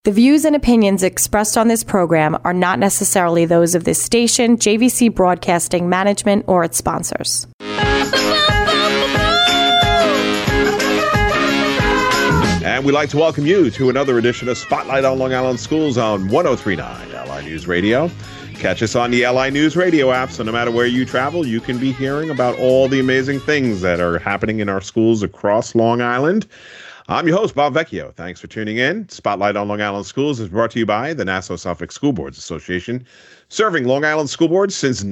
The views and opinions expressed on this program are not necessarily those of this station, JVC Broadcasting Management, or its sponsors. And we'd like to welcome you to another edition of Spotlight on Long Island Schools on 103.9 LI News Radio. Catch us on the LI News Radio app, so no matter where you travel, you can be hearing about all the amazing things that are happening in our schools across Long Island. I'm your host, Bob Vecchio. Thanks for tuning in. Spotlight on Long Island Schools is brought to you by the Nassau-Suffolk School Boards Association, serving Long Island school boards since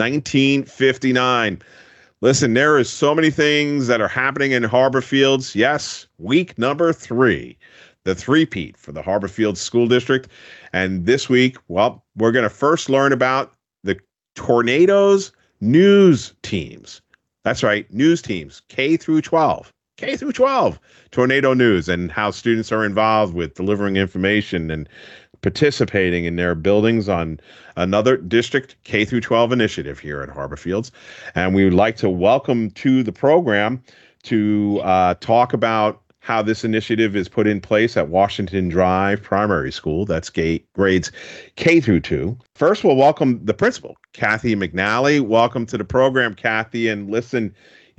1959. Listen, there is so many things that are happening in Harbor Fields. Yes, week number 3, the three-peat for the Harbor Fields School District. And this week, well, we're going to first learn about the Tornadoes news teams. That's right, news teams, K through 12. K through 12 Tornado News, and how students are involved with delivering information and participating in their buildings on another district K through 12 initiative here at Harbor Fields. And we would like to welcome to the program to talk about how this initiative is put in place at Washington Drive Primary School. That's grades K through 2. First, we'll welcome the principal, Kathy McNally. Welcome to the program, Kathy. And listen,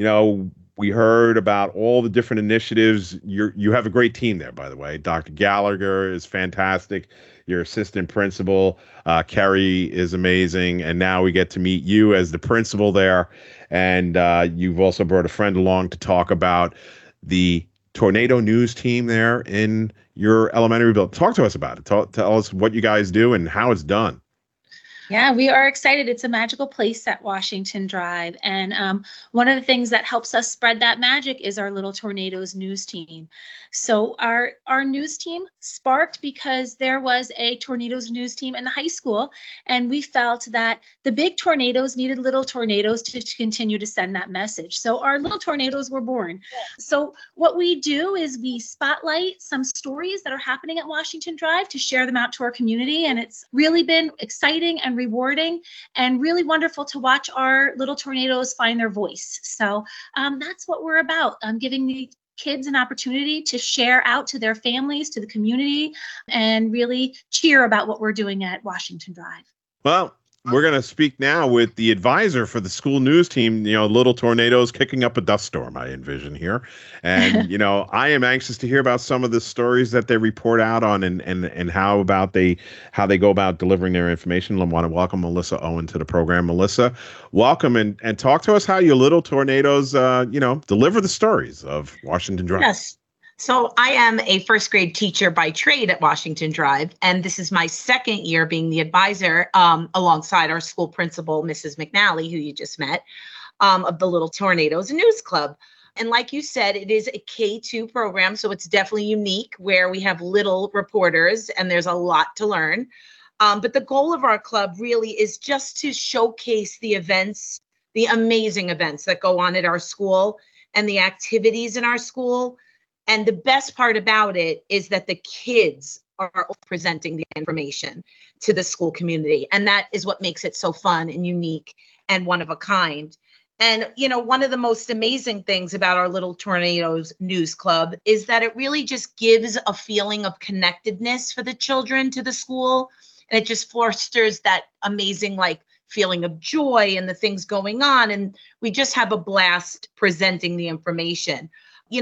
we heard about all the different initiatives. You have a great team there, by the way. Dr. Gallagher is fantastic. Your assistant principal, Kerry, is amazing. And now we get to meet you as the principal there. And you've also brought a friend along to talk about the Tornado News team there in your elementary building. Talk to us about it. Tell us what you guys do and how it's done. Yeah, we are excited. It's a magical place at Washington Drive. And one of the things that helps us spread that magic is our Little Tornadoes news team. So our news team sparked because there was a Tornadoes news team in the high school. And we felt that the big tornadoes needed little tornadoes to continue to send that message. So our Little Tornadoes were born. So what we do is we spotlight some stories that are happening at Washington Drive to share them out to our community. And it's really been exciting and rewarding and really wonderful to watch our Little Tornadoes find their voice. So that's what we're about, giving the kids an opportunity to share out to their families, to the community, and really cheer about what we're doing at Washington Drive. Well, we're going to speak now with the advisor for the school news team, Little Tornadoes kicking up a dust storm, I envision here. And, I am anxious to hear about some of the stories that they report out on and how they go about delivering their information. I want to welcome Melissa Owen to the program. Melissa, welcome and talk to us how your Little Tornadoes, deliver the stories of Washington Drive. Yes. So I am a first grade teacher by trade at Washington Drive, and this is my second year being the advisor alongside our school principal, Mrs. McNally, who you just met, of the Little Tornadoes News Club. And like you said, it is a K-2 program, so it's definitely unique where we have little reporters and there's a lot to learn. But the goal of our club really is just to showcase the events, the amazing events that go on at our school and the activities in our school. And the best part about it is that the kids are presenting the information to the school community. And that is what makes it so fun and unique and one of a kind. And, one of the most amazing things about our Little Tornadoes News Club is that it really just gives a feeling of connectedness for the children to the school. And it just fosters that amazing, feeling of joy and the things going on. And we just have a blast presenting the information.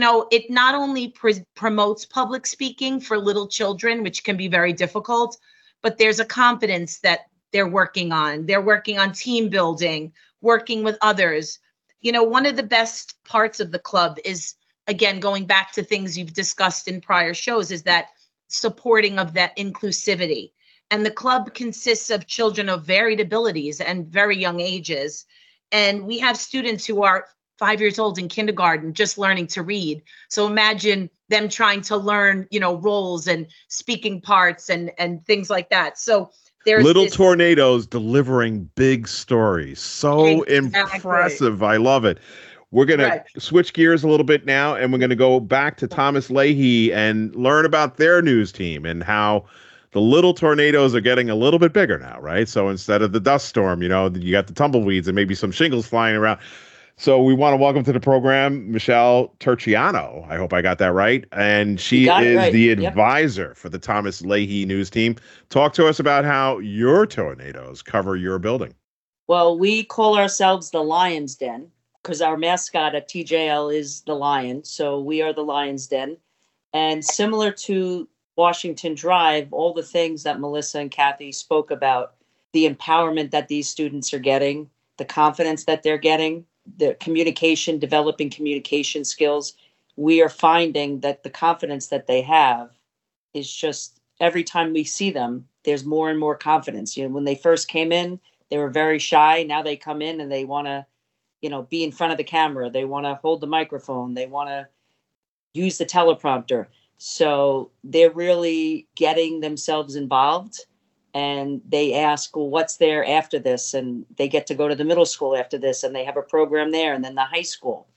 It not only promotes public speaking for little children, which can be very difficult, but there's a confidence that they're working on. They're working on team building, working with others. One of the best parts of the club is, again, going back to things you've discussed in prior shows, is that supporting of that inclusivity. And the club consists of children of varied abilities and very young ages. And we have students who are 5 years old in kindergarten, just learning to read. So imagine them trying to learn, roles and speaking parts and things like that. So there's Little Tornadoes delivering big stories. So impressive. I love it. We're going to switch gears a little bit now, and we're going to go back to Thomas Leahy and learn about their news team and how the Little Tornadoes are getting a little bit bigger now, right? So instead of the dust storm, you got the tumbleweeds and maybe some shingles flying around. So we want to welcome to the program Michelle Turchiano. I hope I got that right. And she is right. the advisor for the Thomas Leahy News Team. Talk to us about how your tornadoes cover your building. Well, we call ourselves the Lion's Den because our mascot at TJL is the lion. So we are the Lion's Den. And similar to Washington Drive, all the things that Melissa and Kathy spoke about, the empowerment that these students are getting, the confidence that they're getting, the communication, developing communication skills, we are finding that the confidence that they have is just every time we see them, there's more and more confidence. You know, when they first came in, they were very shy. Now they come in and they want to, you know, be in front of the camera. They want to hold the microphone. They want to use the teleprompter. So they're really getting themselves involved. And they ask, well, what's there after this? And they get to go to the middle school after this, and they have a program there, and then the high school.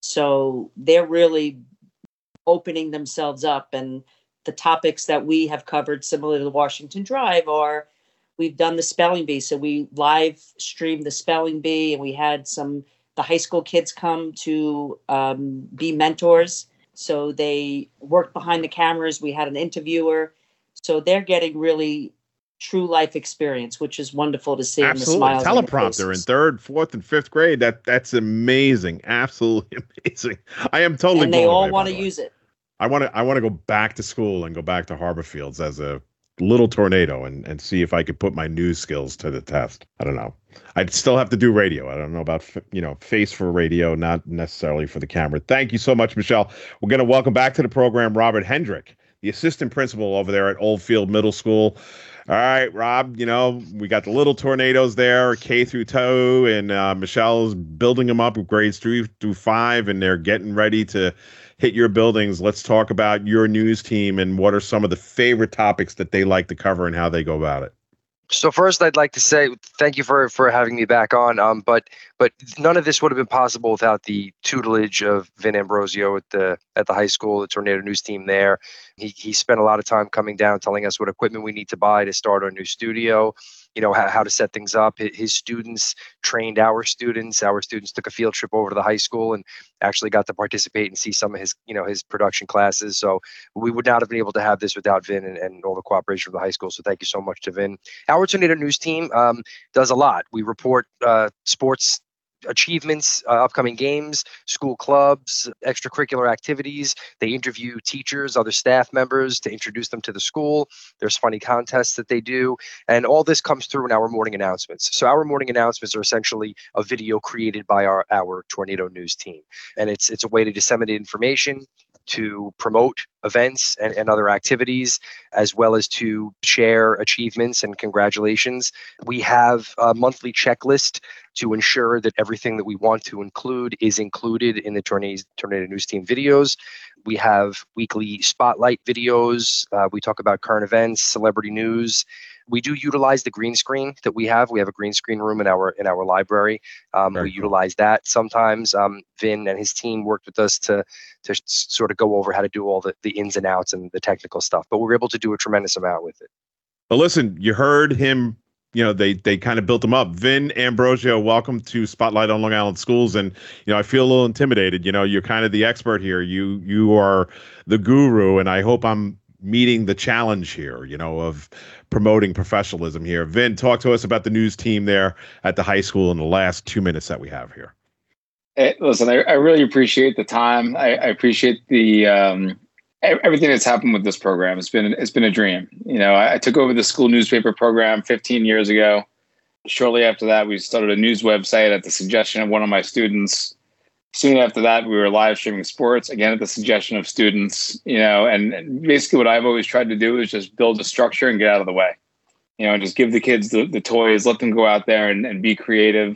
So they're really opening themselves up. And the topics that we have covered, similar to the Washington Drive, are we've done the spelling bee. So we live streamed the spelling bee, and we had the high school kids come to be mentors. So they worked behind the cameras. We had an interviewer. So they're getting really true life experience, which is wonderful to see. Absolutely. In the smiles Teleprompter in 3rd, 4th, and 5th grade. That's amazing. Absolutely amazing. I am totally. And they all want to use it. I want to go back to school and go back to Harbor Fields as a little tornado and see if I could put my news skills to the test. I don't know. I'd still have to do radio. I don't know about, face for radio, not necessarily for the camera. Thank you so much, Michelle. We're going to welcome back to the program Robert Hendrick, the assistant principal over there at Oldfield Middle School. All right, Rob, we got the little tornadoes there, K through 2, and Michelle's building them up with grades 3 through 5, and they're getting ready to hit your buildings. Let's talk about your news team and what are some of the favorite topics that they like to cover and how they go about it. So first, I'd like to say thank you for having me back on. But none of this would have been possible without the tutelage of Vin Ambrosio at the high school, the Tornado News Team there. He spent a lot of time coming down, telling us what equipment we need to buy to start our new studio, how to set things up. His students trained our students. Our students took a field trip over to the high school and actually got to participate and see some of his, his production classes. So we would not have been able to have this without Vin and all the cooperation of the high school. So thank you so much to Vin. Our Tornado News Team does a lot. We report sports achievements, upcoming games, school clubs, extracurricular activities. They interview teachers, other staff members to introduce them to the school. There's funny contests that they do. And all this comes through in our morning announcements. So our morning announcements are essentially a video created by our Tornado News Team. And it's a way to disseminate information, to promote events and other activities, as well as to share achievements and congratulations. We have a monthly checklist to ensure that everything that we want to include is included in the Tornado News Team videos. We have weekly spotlight videos. We talk about current events, celebrity news. We do utilize the green screen that we have. We have a green screen room in our library. We utilize that sometimes. Vin and his team worked with us to sort of go over how to do all the ins and outs and the technical stuff. But we're able to do a tremendous amount with it. Well, listen, you heard him. They kind of built him up. Vin Ambrosio, welcome to Spotlight on Long Island Schools. And, I feel a little intimidated. You're kind of the expert here. You are the guru, and I hope I'm meeting the challenge here, of promoting professionalism here. Vin, talk to us about the news team there at the high school in the last 2 minutes that we have here. Hey, listen, I really appreciate the time. I appreciate the everything that's happened with this program. It's been a dream. I took over the school newspaper program 15 years ago. Shortly after that, we started a news website at the suggestion of one of my students. Soon after that, we were live streaming sports, again, at the suggestion of students, and basically what I've always tried to do is just build a structure and get out of the way, and just give the kids the toys, let them go out there and be creative.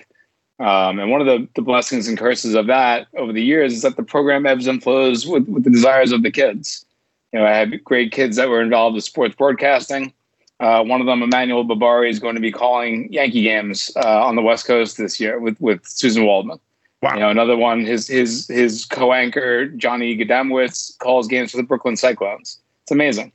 And one of the blessings and curses of that over the years is that the program ebbs and flows with the desires of the kids. I had great kids that were involved with sports broadcasting. One of them, Emmanuel Babari, is going to be calling Yankee games on the West Coast this year with Susan Waldman. Wow. Another one, his co-anchor, Johnny Gadamowicz, calls games for the Brooklyn Cyclones. It's amazing.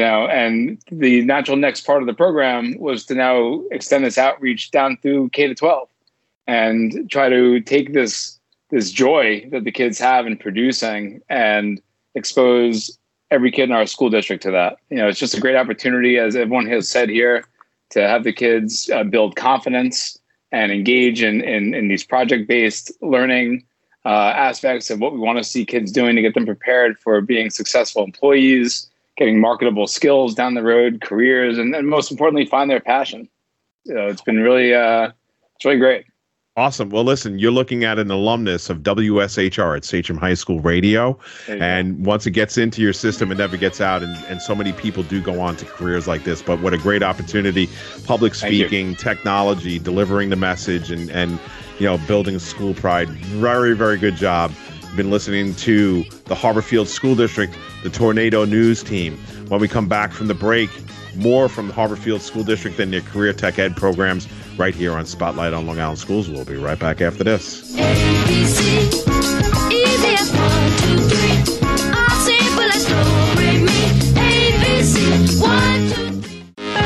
And the natural next part of the program was to now extend this outreach down through K to 12 and try to take this this joy that the kids have in producing and expose every kid in our school district to that. It's just a great opportunity, as everyone has said here, to have the kids build confidence and engage in these project-based learning aspects of what we want to see kids doing to get them prepared for being successful employees, getting marketable skills down the road, careers, and most importantly, find their passion. It's been really, it's really great. Awesome. Well, listen, you're looking at an alumnus of WSHR at Sachem High School Radio. And once it gets into your system, it never gets out. And so many people do go on to careers like this. But what a great opportunity. Public speaking, technology, delivering the message, and building school pride. Very, very good job. Been listening to the Harborfield School District, the Tornado News Team. When we come back from the break, more from the Harborfield School District and their career tech ed programs right here on Spotlight on Long Island Schools. We'll be right back after this. ABC, easy as 1, 2, 3. All simple as slow, break me. ABC, 1, 2, 3.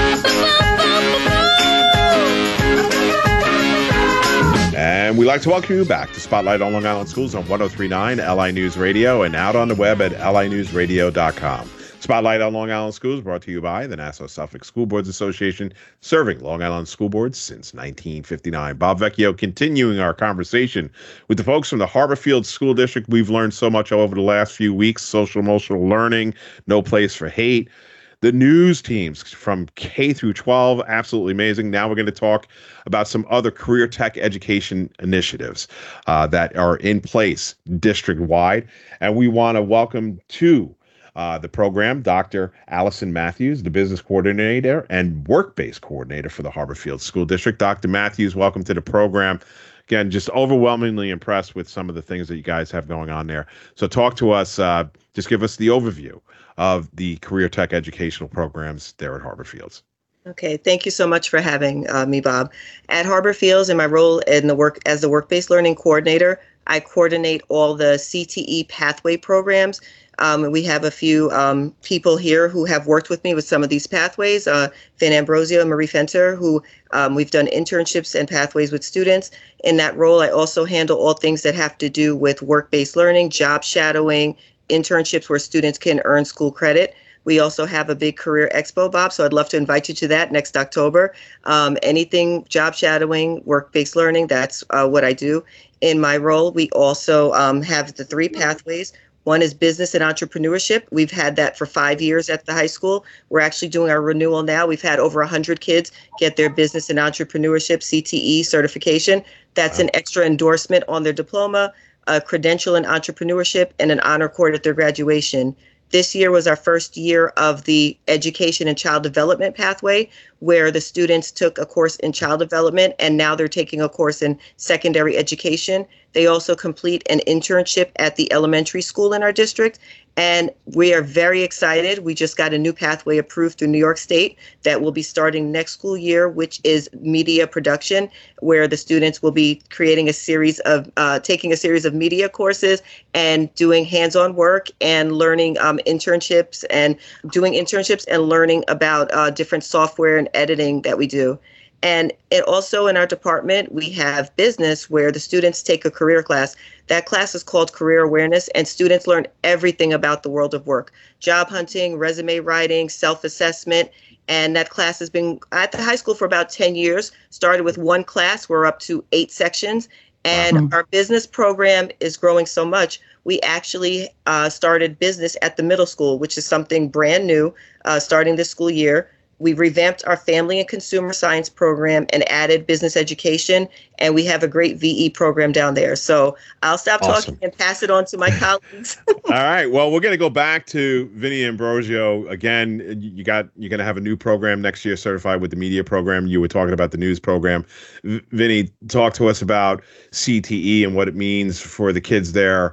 And we'd like to welcome you back to Spotlight on Long Island Schools on 103.9 LI News Radio and out on the web at linewsradio.com. Spotlight on Long Island Schools brought to you by the Nassau-Suffolk School Boards Association, serving Long Island school boards since 1959. Bob Vecchio continuing our conversation with the folks from the Harborfield School District. We've learned so much over the last few weeks: social emotional learning, no place for hate. The news teams from K through 12, absolutely amazing. Now we're going to talk about some other career tech education initiatives that are in place district-wide. And we want to welcome to the program Dr. Allison Matthews, the business coordinator and work-based coordinator for the Harborfield School District. Dr. Matthews, welcome to the program. Again, just overwhelmingly impressed with some of the things that you guys have going on there. So talk to us, just give us the overview of the career tech educational programs there at Harborfields. Okay, thank you so much for having me, Bob. At Harborfields, in my role in as the work-based learning coordinator, I coordinate all the CTE pathway programs. We have a few people here who have worked with me with some of these pathways, Vin Ambrosio and Marie Fenter, who we've done internships and pathways with students. In that role, I also handle all things that have to do with work-based learning, job shadowing, internships where students can earn school credit. We also have a big career expo, Bob, so I'd love to invite you to that next October. Anything job shadowing, work-based learning, that's what I do. In my role, we also have the 3 pathways. One is business and entrepreneurship. We've had that for 5 years at the high school. We're actually doing our renewal now. We've had over 100 kids get their business and entrepreneurship CTE certification. That's an extra endorsement on their diploma, a credential in entrepreneurship, and an honor cord at their graduation. This year was our first year of the education and child development pathway, where the students took a course in child development and now they're taking a course in secondary education. They also complete an internship at the elementary school in our district. And we are very excited. We just got a new pathway approved through New York State that will be starting next school year, which is media production, where the students will be creating a series of, taking a series of media courses and doing hands-on work and learning internships and doing internships and learning about different software and editing that we do. And it also in our department, we have business where the students take a career class. That class is called Career Awareness, and students learn everything about the world of work, job hunting, resume writing, self-assessment. And that class has been at the high school for about 10 years, started with 1 class. We're up to 8 sections. And our business program is growing so much. We actually started business at the middle school, which is something brand new starting this school year. We revamped our family and consumer science program and added business education, and we have a great VE program down there. So I'll stop talking and pass it on to my colleagues. All right. Well, we're going to go back to Vinny Ambrosio. Again, you're going to have a new program next year, certified with the media program. You were talking about the news program. Vinny, talk to us about CTE and what it means for the kids there.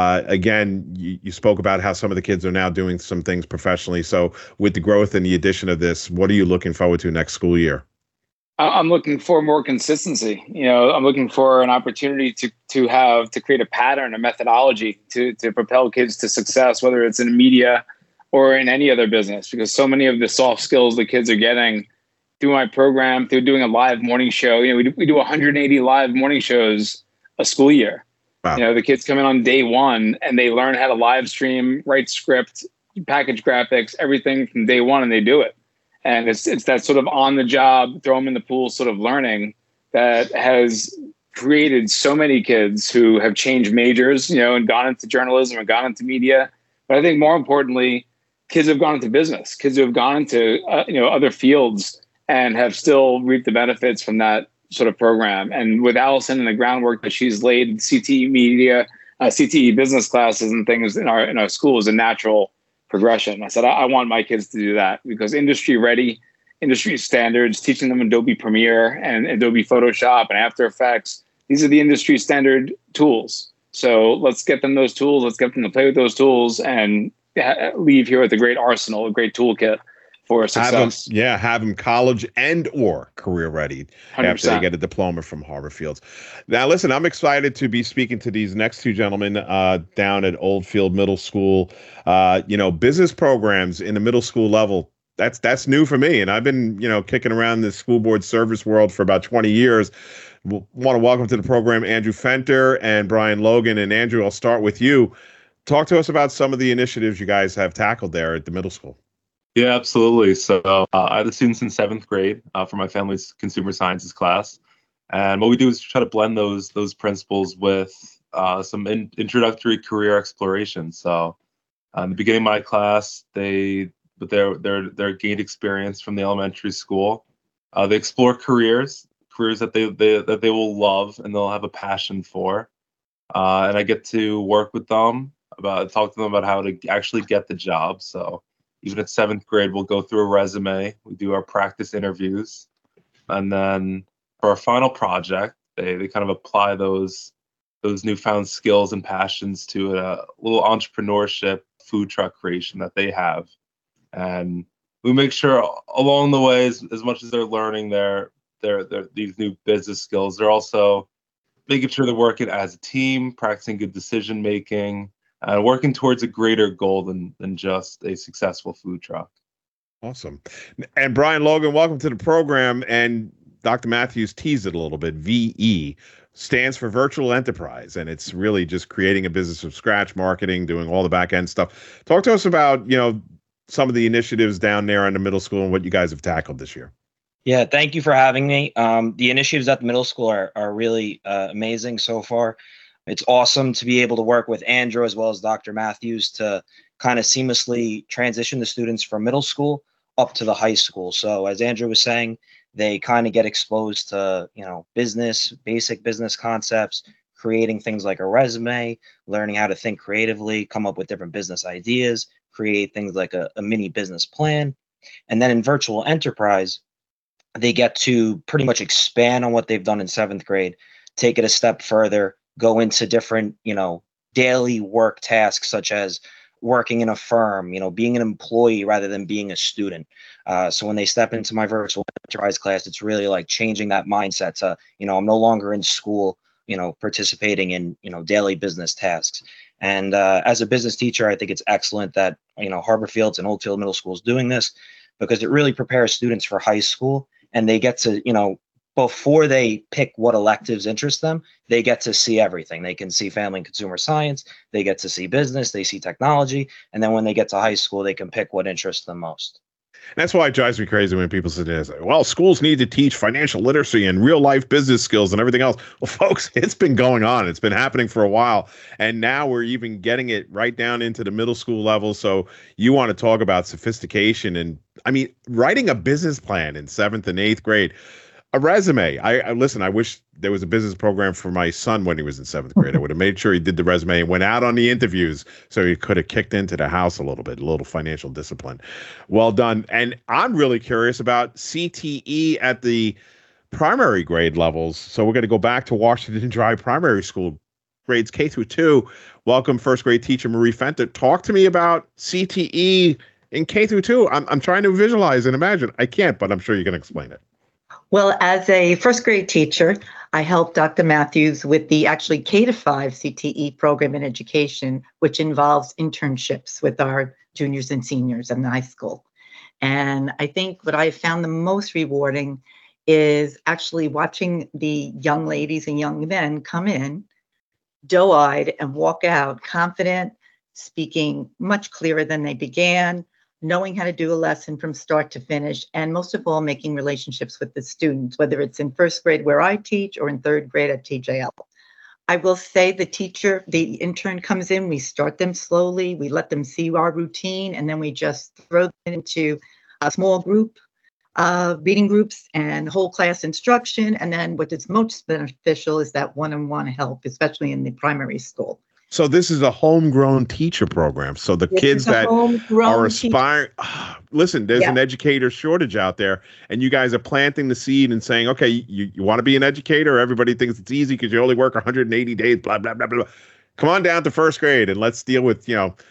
Again, you spoke about how some of the kids are now doing some things professionally. So with the growth and the addition of this, what are you looking forward to next school year? I'm looking for more consistency. I'm looking for an opportunity to create a pattern, a methodology to propel kids to success, whether it's in media or in any other business, because so many of the soft skills the kids are getting through my program, through doing a live morning show. We do 180 live morning shows a school year. Wow. You know, the kids come in on day one and they learn how to live stream, write script, package graphics, everything from day one, and they do it. And it's that sort of on the job, throw them in the pool sort of learning that has created so many kids who have changed majors, you know, and gone into journalism and gone into media. But I think more importantly, kids have gone into business, kids who have gone into, other fields and have still reaped the benefits from that sort of program. And with Allison and the groundwork that she's laid, CTE media, CTE business classes and things in our school is a natural progression. I said, I want my kids to do that because industry ready, industry standards, teaching them Adobe Premiere and Adobe Photoshop and After Effects. These are the industry standard tools. So let's get them those tools. Let's get them to play with those tools and leave here with a great arsenal, a great toolkit for success. Have them college and or career ready 100%. After they get a diploma from Harbor Fields. Now, listen, I'm excited to be speaking to these next two gentlemen down at Oldfield Middle School. Business programs in the middle school level. That's new for me. And I've been, kicking around the school board service world for about 20 years. We'll want to welcome to the program Andrew Fenter and Brian Logan. And Andrew, I'll start with you. Talk to us about some of the initiatives you guys have tackled there at the middle school. Yeah, absolutely. So I have students in 7th grade for my family's consumer sciences class. And what we do is try to blend those principles with some introductory career exploration. So in the beginning of my class, they gained experience from the elementary school. They explore careers that they will love and they'll have a passion for. And I get to work with them talk to them about how to actually get the job. So even at 7th grade, we'll go through a resume. We do our practice interviews. And then for our final project, they kind of apply those newfound skills and passions to a little entrepreneurship food truck creation that they have. And we make sure along the way, as much as they're learning these new business skills, they're also making sure they're working as a team, practicing good decision making, and working towards a greater goal than just a successful food truck. Awesome. And Brian Logan, welcome to the program. And Dr. Matthews teased it a little bit. VE stands for virtual enterprise, and it's really just creating a business from scratch, marketing, doing all the back end stuff. Talk to us about, some of the initiatives down there in the middle school and what you guys have tackled this year. Yeah, thank you for having me. The initiatives at the middle school are really amazing so far. It's awesome to be able to work with Andrew as well as Dr. Matthews to kind of seamlessly transition the students from middle school up to the high school. So as Andrew was saying, they kind of get exposed to, basic business concepts, creating things like a resume, learning how to think creatively, come up with different business ideas, create things like a mini business plan. And then in virtual enterprise, they get to pretty much expand on what they've done in 7th grade, take it a step further, go into different, daily work tasks, such as working in a firm, being an employee rather than being a student. So when they step into my virtual enterprise class, it's really like changing that mindset to, I'm no longer in school, participating in, daily business tasks. And as a business teacher, I think it's excellent that, Harbor Fields and Oldfield Middle School is doing this because it really prepares students for high school, and they get to, before they pick what electives interest them, they get to see everything. They can see family and consumer science, they get to see business, they see technology, and then when they get to high school, they can pick what interests them most. That's why it drives me crazy when people sit there and say, well, schools need to teach financial literacy and real life business skills and everything else. Well, folks, it's been going on. It's been happening for a while. And now we're even getting it right down into the middle school level. So you want to talk about sophistication and, writing a business plan in 7th and 8th grade. A resume. I listen, I wish there was a business program for my son when he was in 7th grade. I would have made sure he did the resume and went out on the interviews so he could have kicked into the house a little financial discipline. Well done. And I'm really curious about CTE at the primary grade levels. So we're going to go back to Washington Drive Primary School, grades K through 2. Welcome, 1st grade teacher Marie Fenter. Talk to me about CTE in K through 2. I'm trying to visualize and imagine. I can't, but I'm sure you can explain it. Well, as a 1st grade teacher, I helped Dr. Matthews with the actually K-5 CTE program in education, which involves internships with our juniors and seniors in the high school. And I think what I found the most rewarding is actually watching the young ladies and young men come in doe-eyed and walk out confident, speaking much clearer than they began, knowing how to do a lesson from start to finish, and most of all, making relationships with the students, whether it's in first grade where I teach or in third grade at TJL. I will say the intern comes in, we start them slowly, we let them see our routine, and then we just throw them into a small group, reading groups and whole class instruction. And then what is most beneficial is that one-on-one help, especially in the primary school. So this is a homegrown teacher program. So the kids that are aspiring, listen, there's an educator shortage out there, and you guys are planting the seed and saying, okay, you want to be an educator? Everybody thinks it's easy because you only work 180 days, blah, blah, blah, blah. Come on down to first grade and let's deal with,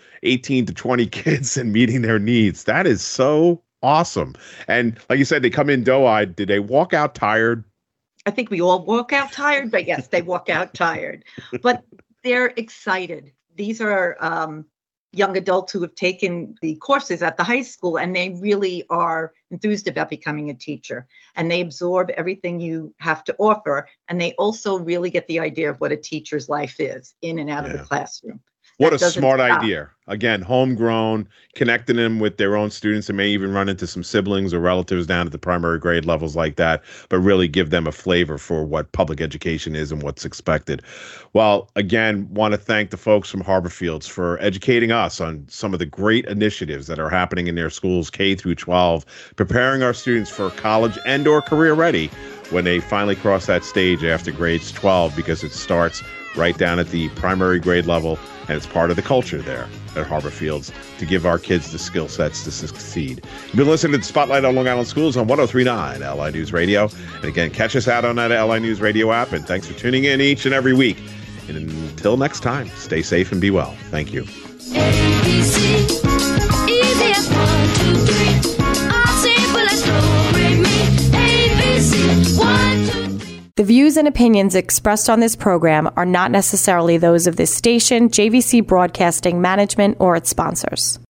18 to 20 kids and meeting their needs. That is so awesome. And like you said, they come in doe-eyed. Did they walk out tired? I think we all walk out tired, but yes, they walk out tired. But they're excited. These are young adults who have taken the courses at the high school, and they really are enthused about becoming a teacher. And they absorb everything you have to offer. And they also really get the idea of what a teacher's life is in and out of the classroom. What a smart idea. Again, homegrown, connecting them with their own students, and may even run into some siblings or relatives down at the primary grade levels like that, but really give them a flavor for what public education is and what's expected. Well, again, want to thank the folks from Harbor Fields for educating us on some of the great initiatives that are happening in their schools, K through 12, preparing our students for college and or career ready when they finally cross that stage after grades 12, because it starts right down at the primary grade level, and it's part of the culture there at Harbor Fields to give our kids the skill sets to succeed. You've been listening to the Spotlight on Long Island Schools on 103.9 LI News Radio. And again, catch us out on that LI News Radio app, and thanks for tuning in each and every week. And until next time, stay safe and be well. Thank you. ABC, easy as 1, 2, 3. All simple as do-re-mi. ABC, 1, 2, 3. The views and opinions expressed on this program are not necessarily those of this station, JVC Broadcasting Management, or its sponsors.